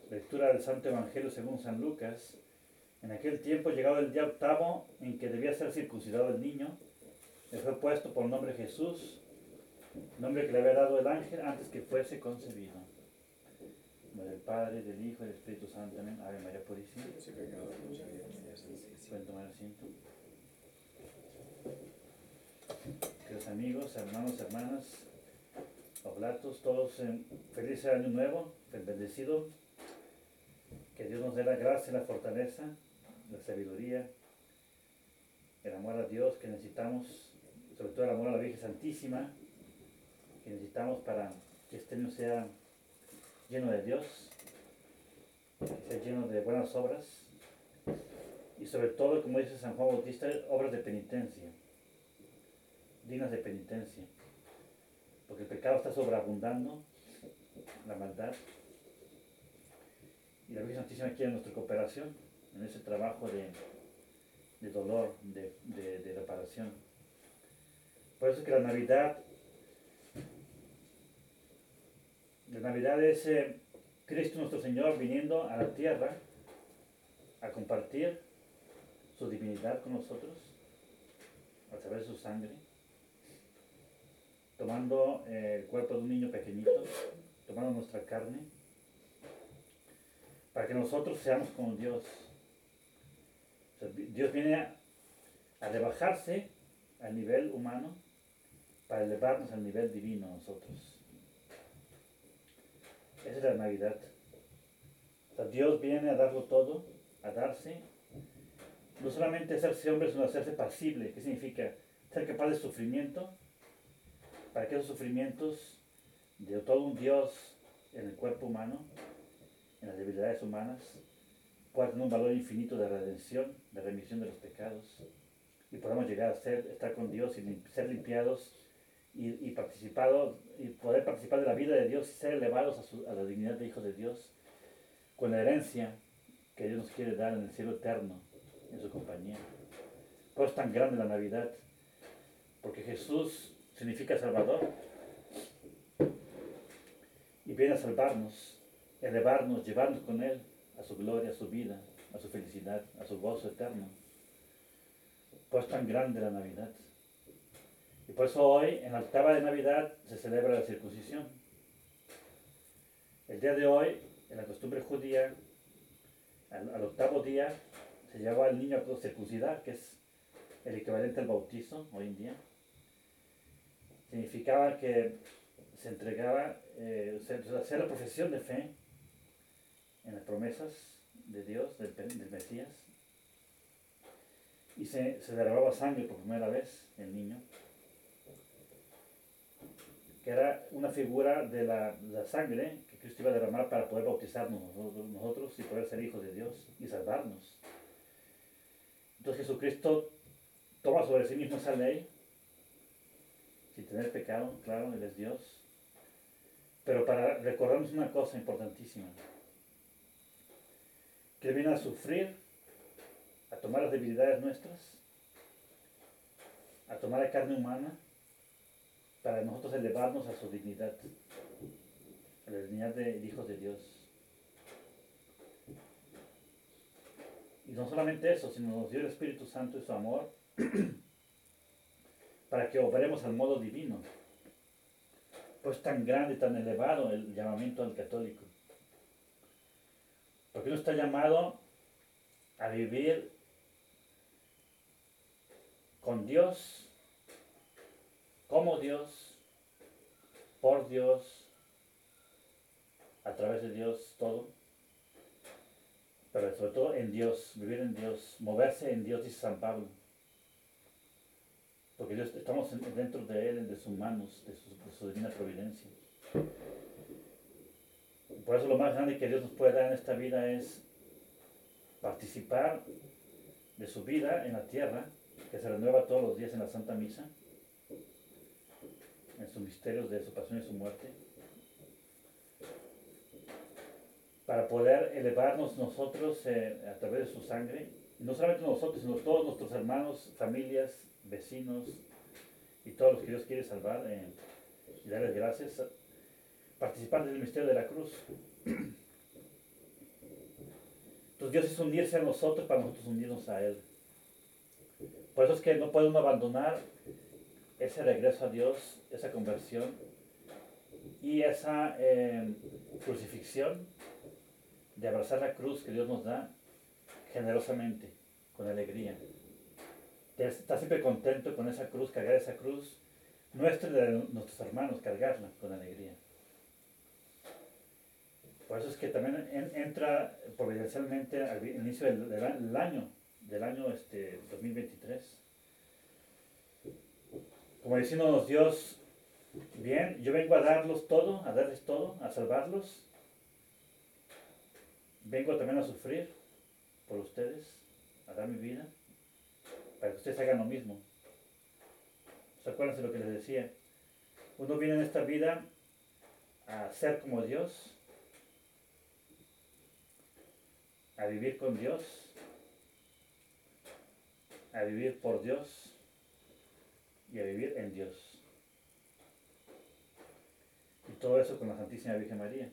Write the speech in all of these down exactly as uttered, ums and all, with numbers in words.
Lectura del Santo Evangelio según San Lucas. En aquel tiempo, llegado el día octavo en que debía ser circuncidado el niño, le fue puesto por nombre Jesús, nombre que le había dado el ángel antes que fuese concebido. Del Padre, del Hijo y del Espíritu Santo. Amén. Ave María Purísima. Pueden tomar asiento. Queridos amigos, hermanos, hermanas, oblatos, todos en feliz año nuevo, bendecido. Que Dios nos dé la gracia, la fortaleza, la sabiduría, el amor a Dios que necesitamos, sobre todo el amor a la Virgen Santísima, que necesitamos para que este año sea lleno de Dios, que sea lleno de buenas obras y sobre todo, como dice San Juan Bautista, obras de penitencia, dignas de penitencia, porque el pecado está sobreabundando, la maldad, y la Virgen Santísima quiere nuestra cooperación en ese trabajo de, de dolor, de, de, de reparación. Por eso es que la Navidad, la Navidad es eh, Cristo nuestro Señor viniendo a la tierra a compartir su divinidad con nosotros a través de su sangre, tomando eh, el cuerpo de un niño pequeñito, tomando nuestra carne, para que nosotros seamos como Dios. O sea, Dios viene a, a rebajarse al nivel humano para elevarnos al nivel divino nosotros. Esa es la Navidad. O sea, Dios viene a darlo todo, a darse, no solamente hacerse hombre, sino hacerse pasible. ¿Qué significa? Ser capaz de sufrimiento, para que esos sufrimientos de todo un Dios en el cuerpo humano, en las debilidades humanas, pueda tener un valor infinito de redención, de remisión de los pecados, y podamos llegar a ser, estar con Dios y ser limpiados y, y, participado, y poder participar de la vida de Dios y ser elevados a, su, a la dignidad de hijos de Dios, con la herencia que Dios nos quiere dar en el cielo eterno, en su compañía. Por eso es tan grande la Navidad, porque Jesús significa Salvador y viene a salvarnos, elevarnos, llevarnos con Él a su gloria, a su vida, a su felicidad, a su gozo eterno. Por eso es tan grande la Navidad. Y por eso hoy, en la octava de Navidad, se celebra la circuncisión. El día de hoy, en la costumbre judía, al, al octavo día, se llevaba al niño a circuncidar, que es el equivalente al bautizo hoy en día. Significaba que se entregaba, eh, se, hacía la profesión de fe en las promesas de Dios, del, del Mesías, y se, se derramaba sangre por primera vez el niño, que era una figura de la, la sangre que Cristo iba a derramar para poder bautizarnos nosotros, nosotros y poder ser hijos de Dios y salvarnos. Entonces Jesucristo toma sobre sí mismo esa ley, sin tener pecado, claro, Él es Dios, pero para recordarnos una cosa importantísima, que Él viene a sufrir, a tomar las debilidades nuestras, a tomar la carne humana, para nosotros elevarnos a su dignidad, a la dignidad de hijos de Dios. Y no solamente eso, sino nos dio el Espíritu Santo y su amor para que obremos al modo divino. Pues tan grande, tan elevado el llamamiento al católico. Porque uno está llamado a vivir con Dios, como Dios, por Dios, a través de Dios, todo. Pero sobre todo en Dios, vivir en Dios, moverse en Dios, dice San Pablo. Porque Dios, estamos dentro de Él, de sus manos, de su, de su divina providencia. Y por eso lo más grande que Dios nos puede dar en esta vida es participar de su vida en la tierra, que se renueva todos los días en la Santa Misa, en sus misterios de su pasión y su muerte, para poder elevarnos nosotros eh, a través de su sangre, y no solamente nosotros, sino todos nuestros hermanos, familias, vecinos y todos los que Dios quiere salvar eh, y darles gracias, participar del misterio de la cruz. Entonces Dios es unirse a nosotros para nosotros unirnos a Él. Por eso es que no puede uno abandonar ese regreso a Dios, esa conversión y esa eh, crucifixión de abrazar la cruz que Dios nos da generosamente, con alegría. De estar siempre contento con esa cruz, cargar esa cruz nuestra y de nuestros hermanos, cargarla con alegría. Por eso es que también en, entra providencialmente al inicio del, del año, del año este, dos mil veintitrés. Como diciéndonos Dios, bien, yo vengo a darlos todo, a darles todo, a salvarlos. Vengo también a sufrir por ustedes, a dar mi vida, para que ustedes hagan lo mismo. ¿Se acuerdan de lo que les decía? Uno viene en esta vida a ser como Dios, a vivir con Dios, a vivir por Dios y a vivir en Dios. Y todo eso con la Santísima Virgen María.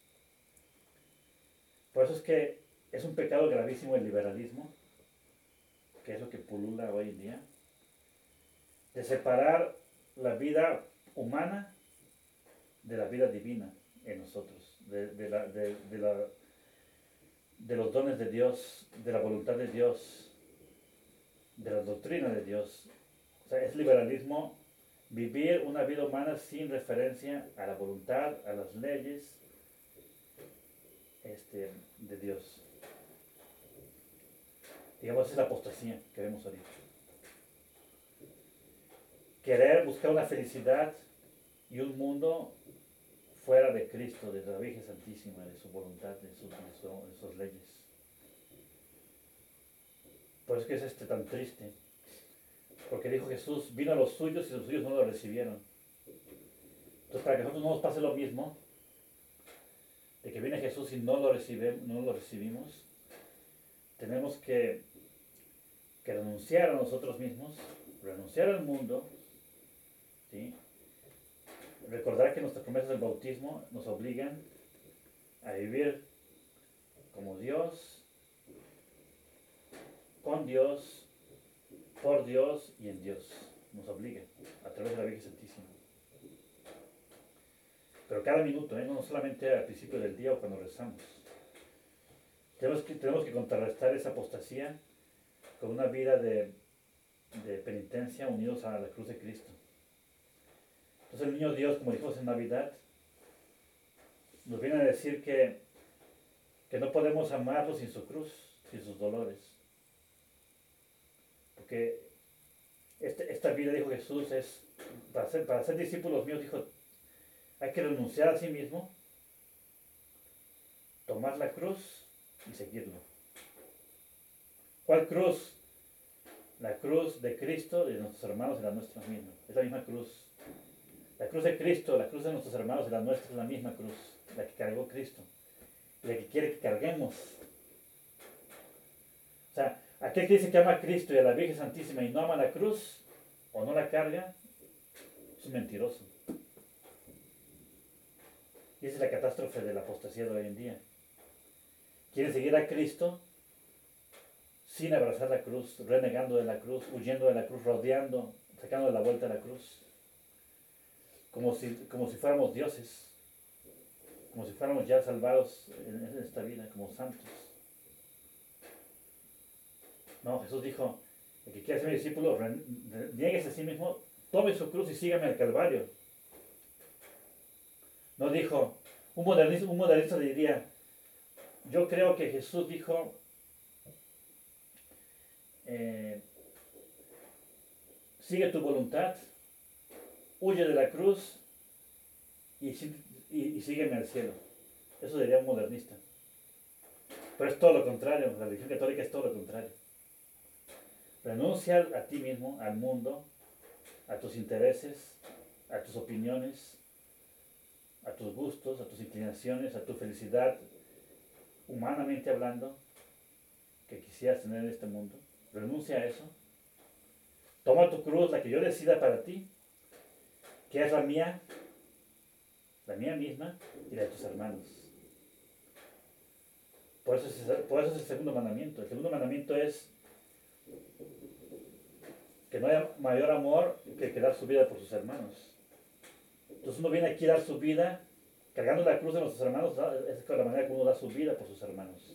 Por eso es que es un pecado gravísimo el liberalismo, que es lo que pulula hoy en día, de separar la vida humana de la vida divina en nosotros, de, de, la, de, de, la, de los dones de Dios, de la voluntad de Dios, de la doctrina de Dios. O sea, es liberalismo vivir una vida humana sin referencia a la voluntad, a las leyes este, de Dios. Digamos, es la apostasía que vemos ahorita. Querer buscar una felicidad y un mundo fuera de Cristo, de la Virgen Santísima, de su voluntad, de, su, de, su, de sus leyes. Por eso es que es este tan triste. Porque dijo Jesús, vino a los suyos y los suyos no lo recibieron. Entonces, para que a nosotros no nos pase lo mismo, de que viene Jesús y no lo, recibe, no lo recibimos, tenemos que, que renunciar a nosotros mismos, renunciar al mundo, ¿sí? Recordar que nuestras promesas del bautismo nos obligan a vivir como Dios, con Dios, por Dios y en Dios. Nos obliga a través de la Virgen Santísima. Pero cada minuto, ¿eh? No solamente al principio del día o cuando rezamos. Tenemos que, tenemos que contrarrestar esa apostasía con una vida de, de penitencia unidos a la cruz de Cristo. Entonces el niño Dios, como dijimos en Navidad, nos viene a decir que, que no podemos amarlo sin su cruz, sin sus dolores. Porque este, esta vida, dijo Jesús, es para ser, para ser discípulos míos, dijo, hay que renunciar a sí mismo, tomar la cruz y seguirlo. ¿Cuál cruz? La cruz de Cristo, de nuestros hermanos y la nuestra misma. Es la misma cruz. La cruz de Cristo, la cruz de nuestros hermanos y la nuestra es la misma cruz, la que cargó Cristo, la que quiere que carguemos. O sea, aquel que dice que ama a Cristo y a la Virgen Santísima y no ama la cruz o no la carga, es un mentiroso. Y esa es la catástrofe de la apostasía de hoy en día. Quieren seguir a Cristo sin abrazar la cruz, renegando de la cruz, huyendo de la cruz, rodeando, sacando de la vuelta a la cruz. Como si, como si fuéramos dioses, como si fuéramos ya salvados en, en esta vida, como santos. No, Jesús dijo, el que quiera ser mi discípulo, niéguese a sí mismo, tome su cruz y sígame al Calvario. No dijo, un modernista, un modernista diría, yo creo que Jesús dijo, eh, sigue tu voluntad, huye de la cruz y, y, y sígueme al cielo. Eso diría un modernista. Pero es todo lo contrario, la religión católica es todo lo contrario. Renuncia a ti mismo, al mundo, a tus intereses, a tus opiniones, a tus gustos, a tus inclinaciones, a tu felicidad, humanamente hablando, que quisieras tener en este mundo. Renuncia a eso. Toma tu cruz, la que yo decida para ti, que es la mía, la mía misma y la de tus hermanos. Por eso, es, por eso es el segundo mandamiento. El segundo mandamiento es que no haya mayor amor que, que dar su vida por sus hermanos. Entonces uno viene aquí a dar su vida, cargando la cruz de nuestros hermanos, es la manera como uno da su vida por sus hermanos.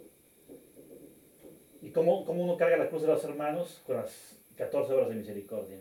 ¿Y cómo, cómo uno carga la cruz de los hermanos? Con las catorce horas de misericordia.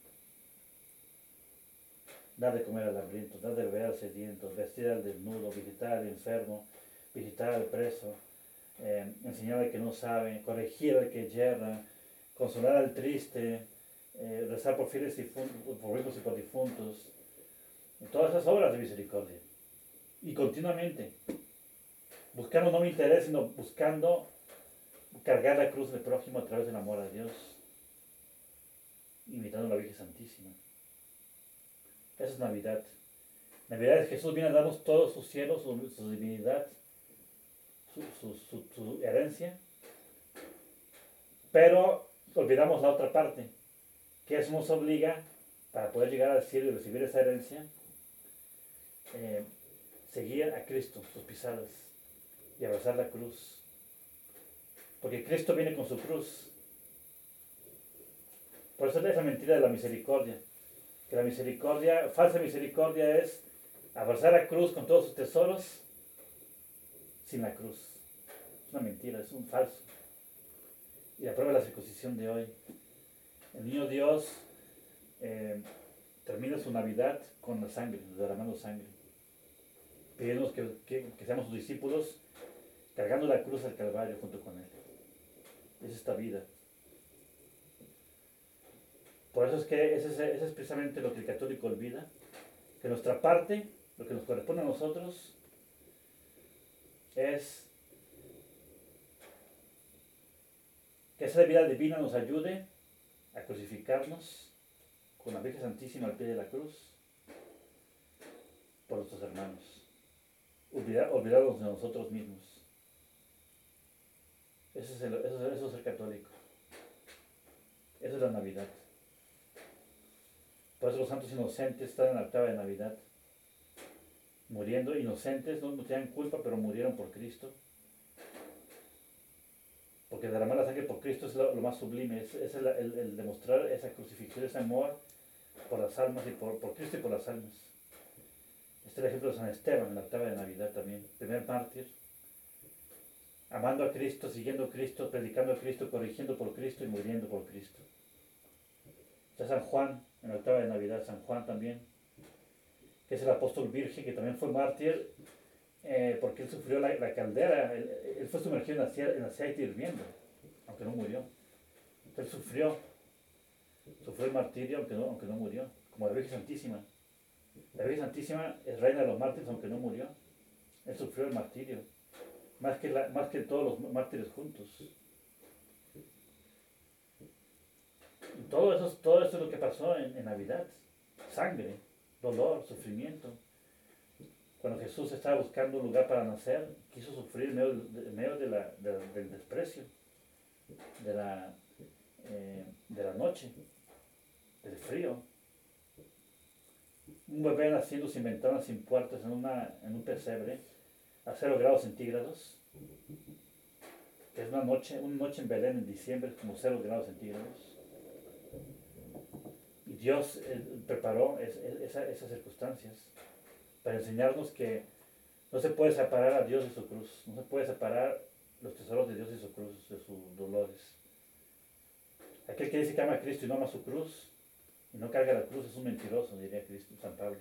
Dar de comer al hambriento, dar de beber al sediento, vestir al desnudo, visitar al enfermo, visitar al preso, eh, enseñar al que no sabe, corregir al que yerra, consolar al triste, eh, rezar por fieles y por vivos y por difuntos. Todas esas obras de misericordia. Y continuamente, buscando no mi interés, sino buscando cargar la cruz del prójimo a través del amor a Dios, imitando a la Virgen Santísima. Eso es Navidad. Navidad es Jesús viene a darnos todo su cielo, su, su divinidad, su, su, su, su herencia, pero olvidamos la otra parte, que eso nos obliga, para poder llegar al cielo y recibir esa herencia, eh, seguir a Cristo, sus pisadas, y abrazar la cruz. Porque Cristo viene con su cruz. Por eso es esa mentira de la misericordia. Que la misericordia, falsa misericordia, es abrazar la cruz con todos sus tesoros sin la cruz. Es una mentira, es un falso. Y la prueba de la circuncisión de hoy. El niño Dios eh, termina su Navidad con la sangre, derramando sangre. Pidiéndonos que, que, que seamos sus discípulos, cargando la cruz al Calvario junto con Él. Es esta vida. Por eso es que ese es, ese es precisamente lo que el católico olvida, que nuestra parte, lo que nos corresponde a nosotros, es que esa vida divina nos ayude a crucificarnos con la Virgen Santísima al pie de la cruz por nuestros hermanos, olvidar, olvidarnos de nosotros mismos. Eso es, el, eso, eso es ser católico. Eso es la Navidad. Por eso los santos inocentes están en la octava de Navidad, muriendo inocentes, no, no tenían culpa, pero murieron por Cristo. Porque derramar la sangre por Cristo es lo, lo más sublime, es, es el, el, el demostrar esa crucifixión, ese amor por las almas, y por, por Cristo y por las almas. Este es el ejemplo de San Esteban en la octava de Navidad también, primer mártir, amando a Cristo, siguiendo a Cristo, predicando a Cristo, corrigiendo por Cristo y muriendo por Cristo. Está San Juan, en la octava de Navidad, San Juan también, que es el apóstol virgen, que también fue mártir, eh, porque él sufrió la, la caldera, él, él fue sumergido en aceite, en aceite hirviendo, aunque no murió. Él sufrió, sufrió el martirio, aunque no, aunque no murió, como la Virgen Santísima. La Virgen Santísima es reina de los mártires, aunque no murió. Él sufrió el martirio, más que, la, más que todos los mártires juntos. Y todo eso, todo eso es lo que pasó en, en Navidad. Sangre, dolor, sufrimiento. Cuando Jesús estaba buscando un lugar para nacer, quiso sufrir en medio, de, en medio de la, de, del desprecio, de la, eh, de la noche, del frío. Un bebé naciendo sin ventanas, sin puertas, en, una, en un pesebre, a cero grados centígrados. Es una noche, una noche en Belén en diciembre, es como cero grados centígrados. Y Dios eh, preparó es, es, esa, esas circunstancias para enseñarnos que no se puede separar a Dios de su cruz, no se puede separar los tesoros de Dios de su cruz, de sus dolores. Aquel que dice que ama a Cristo y no ama su cruz, y no carga la cruz, es un mentiroso, diría Cristo, San Pablo.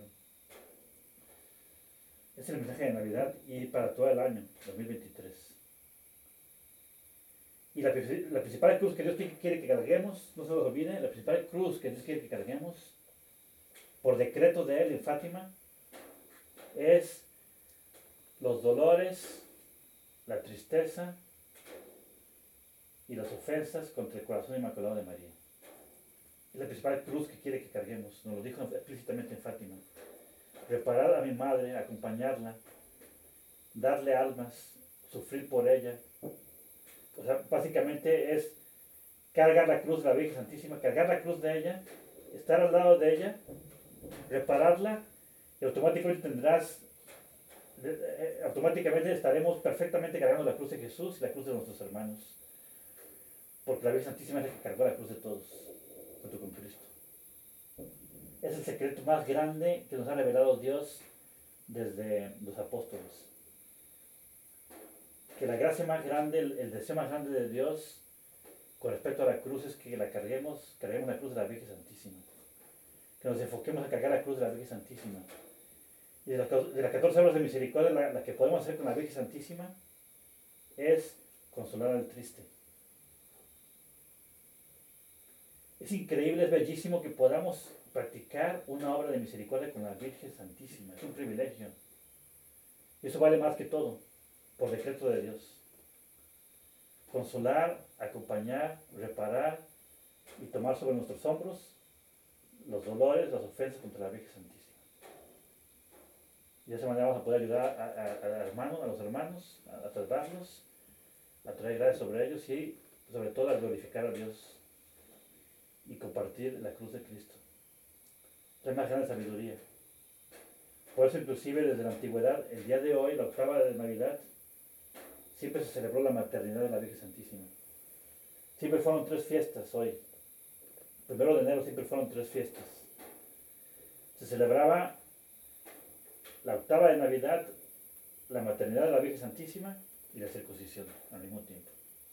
Ese es el mensaje de Navidad y para todo el año, dos mil veintitrés. Y la, la principal cruz que Dios quiere que carguemos, no se nos olvide, la principal cruz que Dios quiere que carguemos, por decreto de Él en Fátima, es los dolores, la tristeza y las ofensas contra el corazón inmaculado de María. Es la principal cruz que quiere que carguemos, nos lo dijo explícitamente en Fátima. Reparar a mi madre, acompañarla, darle almas, sufrir por ella. O sea, básicamente es cargar la cruz de la Virgen Santísima, cargar la cruz de ella, estar al lado de ella, repararla, y automáticamente tendrás eh, automáticamente estaremos perfectamente cargando la cruz de Jesús y la cruz de nuestros hermanos. Porque la Virgen Santísima es la que cargó la cruz de todos, junto con Cristo. Es el secreto más grande que nos ha revelado Dios desde los apóstoles. Que la gracia más grande, el, el deseo más grande de Dios con respecto a la cruz es que la carguemos, carguemos la cruz de la Virgen Santísima. Que nos enfoquemos a cargar la cruz de la Virgen Santísima. Y de, la, de las catorce obras de misericordia, la, la que podemos hacer con la Virgen Santísima es consolar al triste. Es increíble, es bellísimo que podamos practicar una obra de misericordia con la Virgen Santísima. Es un privilegio. Y eso vale más que todo, por decreto de Dios. Consolar, acompañar, reparar y tomar sobre nuestros hombros los dolores, las ofensas contra la Virgen Santísima. Y de esa manera vamos a poder ayudar a, a, a, hermanos, a los hermanos, a, a tratarlos, a traer gracias sobre ellos y sobre todo a glorificar a Dios y compartir la cruz de Cristo. Es más grande sabiduría. Por eso inclusive desde la antigüedad, el día de hoy, la octava de Navidad, siempre se celebró la maternidad de la Virgen Santísima. Siempre fueron tres fiestas hoy. Primero de enero siempre fueron tres fiestas. Se celebraba la octava de Navidad, la maternidad de la Virgen Santísima y la circuncisión al mismo tiempo.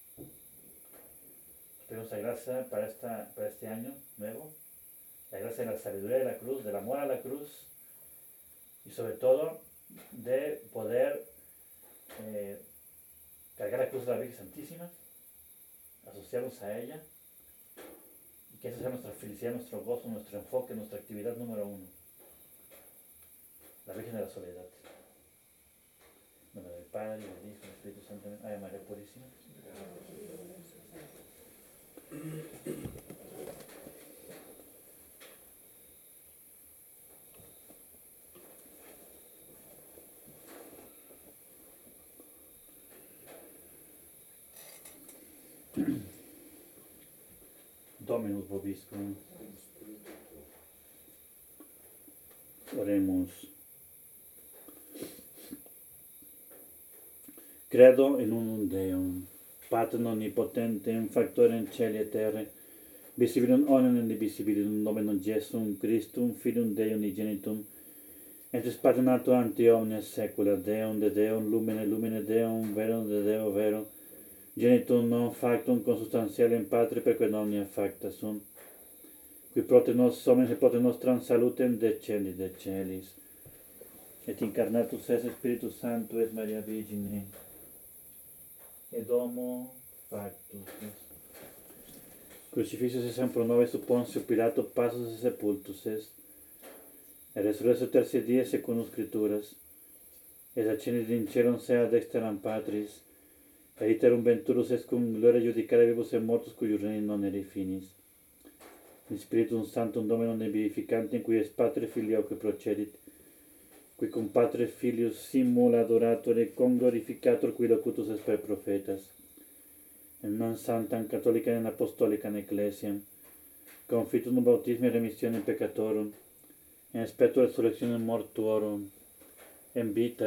Pedimos la gracia para, esta, para este año nuevo, la gracia de la sabiduría de la cruz, del amor a la cruz y sobre todo de poder eh, cargar la cruz de la Virgen Santísima, asociarnos a ella y que esa sea nuestra felicidad, nuestro gozo, nuestro enfoque, nuestra actividad número uno. La Virgen de la Soledad. En nombre del Padre, del Hijo, del Espíritu Santo. Ave María Purísima. Dominus vobiscum. Oremos. Credo in unum Deum, Patrem omnipotentem, factorem caeli et terrae, visibilum omnium indivisibilum, nominum Jesum Christum, Filium Dei unigenitum, et spes nato ante omnia saecula, Deum de Deum, lumine lumine Deum, verum de Deo vero, genitum non factum consubstantialem Patre, perque omnia facta sunt, qui prote nos homines et prote nostram salutem deceli decelis, et incarnatus es Spiritus Sanctus et Maria Virgine, et domo factus est. Crucifixus est pro nobis Pontius Pilato, passus et sepultus est, et resurrectio tertia die secundum Scripturas, et ascendit in caelum sea dexteram Patris, et iterum venturus est cum gloria judicare vivos et mortus, cui regnum non eri finis. In Spiritum Sanctum Dominum vivificantem, qui est Patre Filioque procedit, qui cum Patre Filius simul adorator et cum glorificator, qui locutus est per prophetas, et non sanctam catholicam et apostolicam ecclesiam, confitum baptismi remissionem peccatorum, in spectu resurrectionem mortuorum, in vita